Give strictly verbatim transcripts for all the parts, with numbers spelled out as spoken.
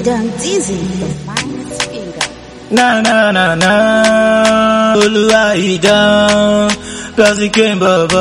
done dizzy the finest finger. Na na na na, Oluwa idan, Plastic King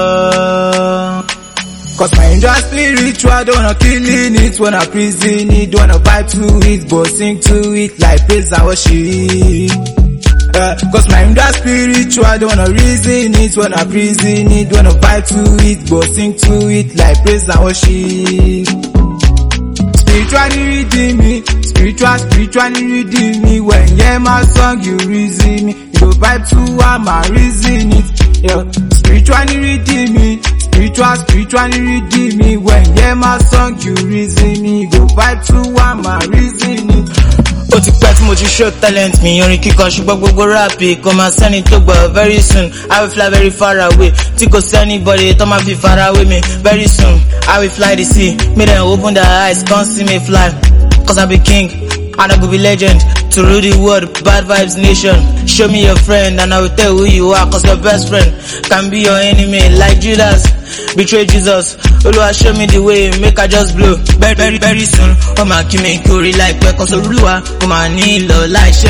Baba. Cause my Indian spiritual, don't wanna killing it, wanna prison it, don't wanna vibe to it, but sing to it like praise and worship. Uh, Cause my Indian spiritual, don't wanna reason it, wanna prison it, don't wanna vibe to it, but sing to it like praise and worship. Spiritually redeem me, spiritual, spiritually redeem me. When you hear my song, you reason me. You go vibe to am and reason it. Yeah. Spiritually redeem me, spiritual, spiritually redeem me. When you hear my song, you reason me. You go vibe to am and reason it. Ó ti pẹ́ tí mo ti show talent mi orin kíkọ ṣùgbọ́n gbogbo rap kò máa sẹ́ni tó gbọ́ very soon I will fly very far away tí kò sẹ́ni body tó máa fi far away mi very soon I will fly the sea make them open their eyes come see me fly cause I be king and I go be legend to rule the world bad vibes nation show me your friend and I will tell who you are cause your best friend can be your enemy like Judas betray Jesus Oluwa show me the way make I just blow very very very soon ó máa kí mi kórè láìpẹ́ cause Olúwa ó máa nílò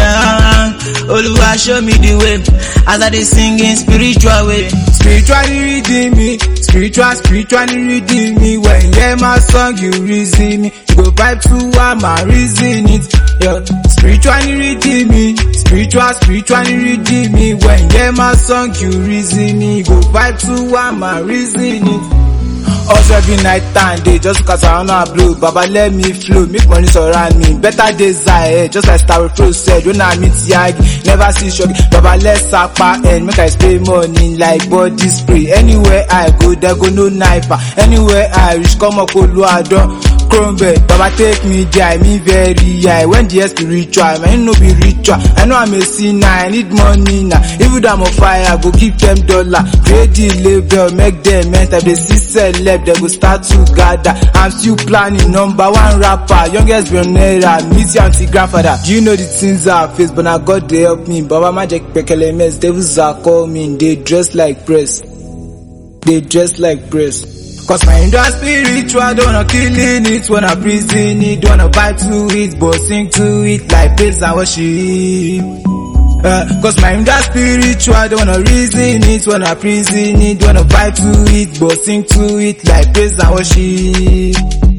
láìṣẹ́ Oluwa show me the way as I dey sing in spiritual way. Spiritually redeem me, spiritual, spiritually redeem me. When you hear my song, you reason me. You go vibe to am and reason it. Yeah. Spiritually redeem me, spiritual, spiritually redeem me. When you hear my song, you reason me. You go vibe to am and reason it. Also every night and day, just cause I wanna blow. Baba let me flow, make money surround me. Better days ahead, just like Star Pro said. When I meet Yagi, never see shock. Baba let sapa and make I spray money like body spray. Anywhere I go, there go no knifer. Anywhere I reach, come up Oluwadon. Chromebed, Baba take me there, me very high. When the spiritual, man no be ritual. I know I'm a sinner, I need money now. Even though I'm on fire, go give them dollar. Create the label, make them enter. They see celeb, they go start to gather. I'm still planning, number one rapper, youngest billionaire, meet your auntie grandfather. You know the things I face, but now God they help me. Baba magic pekele mess, devils are call me. They dress like press, they dress like press. Cause my Indian spiritual, don't wanna killing it, wanna prison it, don't wanna vibe to it, but sing to it like praise and worship. Uh, Cause my Indian spiritual, don't wanna reason it, wanna prison it, don't wanna vibe to it, but sing to it like praise and worship.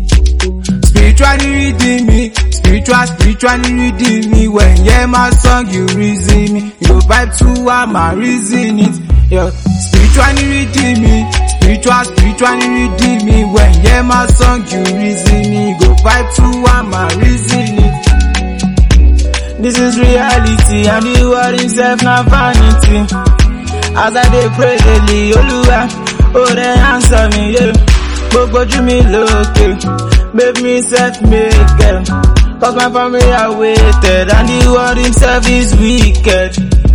Spiritually redeem me, spiritual, spiritually redeem me. When you hear my song, you reason me. You go vibe to am and reason it. Yeah. Spiritually redeem me, spiritual, spiritually redeem me. When you hear my song, you reason me. You go vibe to am and reason it. This is reality and the world himself na vanity. As I dey pray daily, Oluwa, oh they answer me, yeah. Gbogbo ojú mi lókè, make me self-made girl. Cause my family are waited and the world himself is wicked.